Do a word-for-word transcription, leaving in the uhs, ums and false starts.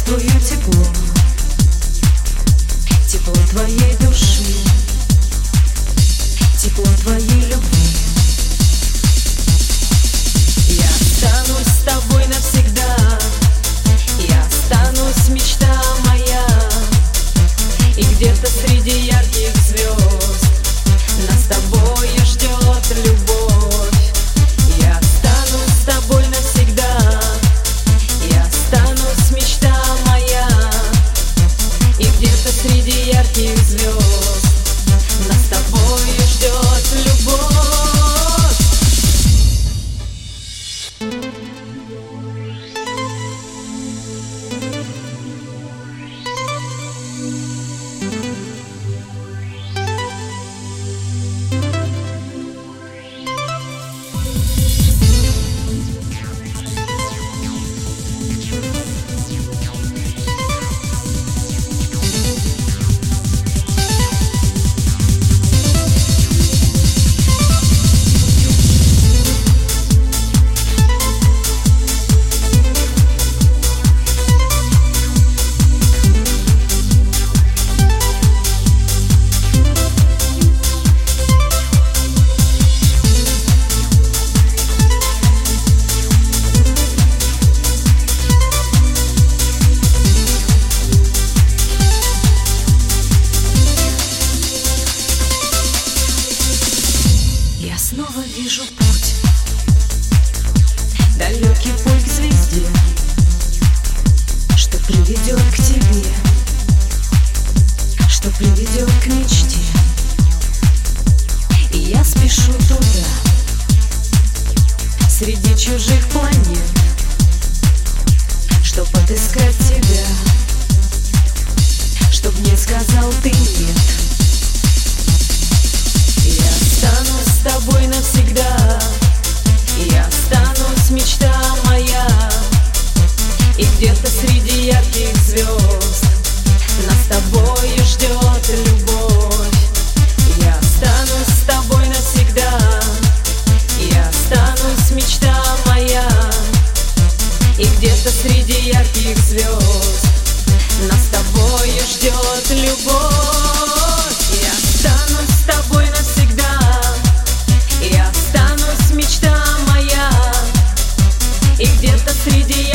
чувствую тепло, тепло твоей души, тепло твоей любви. Я останусь с тобой навсегда, я останусь, мечта моя. И где-то среди ярких звезд нас с тобой ждет любовь. Я останусь с тобой навсегда, я останусь, мечта моя. И где-то среди ярких звезд нас с тобой ждет любовь. Я снова вижу путь, далекий путь к звезде, что приведет к тебе, что приведет к мечте. И я спешу туда, среди чужих планет, чтоб отыскать тебя, чтоб мне сказал ты нет. Я останусь с тобой навсегда, я останусь, мечта моя. И где-то среди ярких звезд нас с тобой ждет любовь. Я останусь с тобой навсегда, я останусь, мечта моя. И где-то среди ярких звезд нас с тобой ждет любовь. Я останусь с тобой навсегда, я останусь, мечта моя. И где-то среди